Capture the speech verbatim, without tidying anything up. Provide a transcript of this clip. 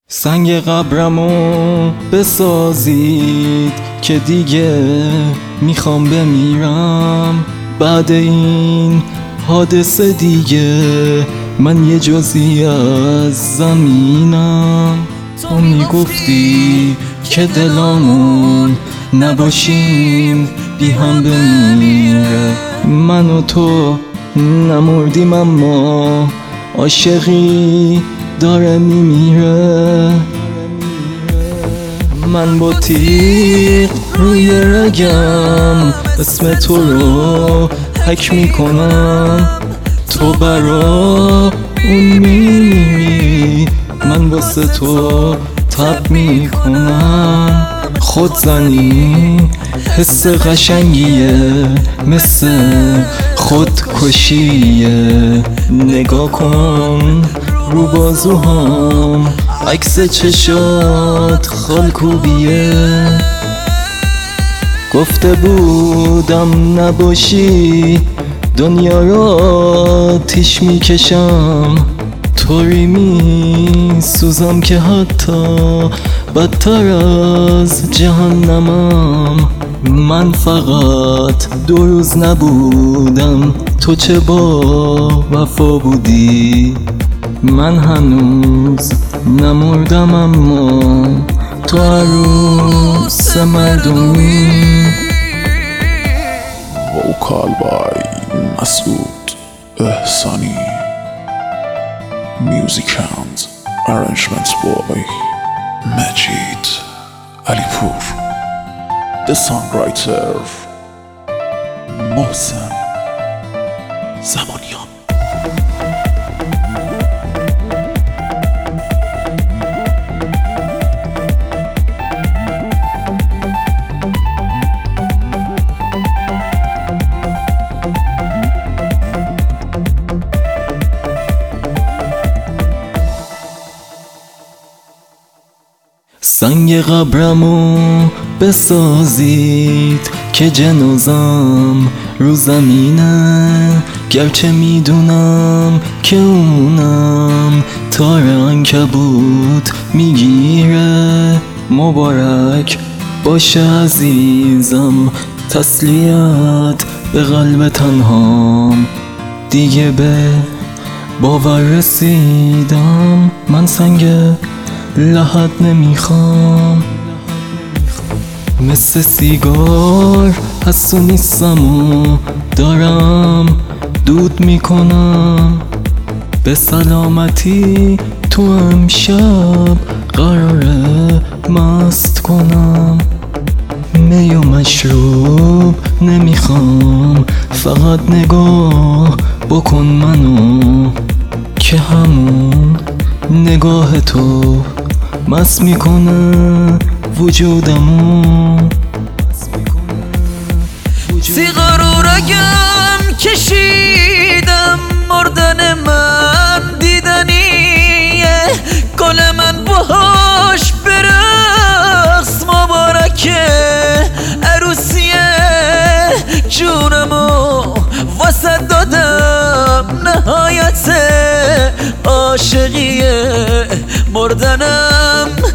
سنگ قبرمو بسازید که دیگه میخوام بمیرم. بعد این حادثه دیگه من یه جزئی از زمینم. تو میگفتی که دلامون نباشیم بی هم بمیره. من و تو نمردیم اما عاشقی داره میمیره. من با تیغ روی رگم اسم تو رو حک میکنم. تو برا اون میمیری، من واسه تو تب میکنم. خودزنی حس قشنگیه، مثل خودکشیه. نگاه کن رو بازوهام، عکس چشات خالکوبیه. گفته بودم نباشی دنیا را آتیش میکشم. طوری میسوزم که حتی بدتر از جهنمم. من فقط دو روز نبودم، تو چه با وفا بودی. من هنوز نمردم اما تو عروس مردمی. Vocal by Masoud Ehsani. Music and arrangements by Majid Alipur. The songwriter Mohsen Zamanian. سنگ قبرمو بسازید که جنازم رو زمینه. گرچه میدونم که اونم تار عنکبوت میگیره. مبارک باشه عزیزم، تسلیت به قلب تنهام. دیگه به باور رسیدم، من سنگ لحد نمیخوام. مثل سیگار حسو نیستم و دارم دود میکنم. به سلامتی تو امشب قراره مست کنم. می و مشروب نمیخوام، فقط نگاه بکن منو که همون نگاه تو مست میکنه وجودمو. سیگار و رگم کشیدم، مردن من دیدنیه. گل من باهاش برقص، مبارکه عروسیه. جونمو واسه دادم، نهایت عاشقیه. مردنم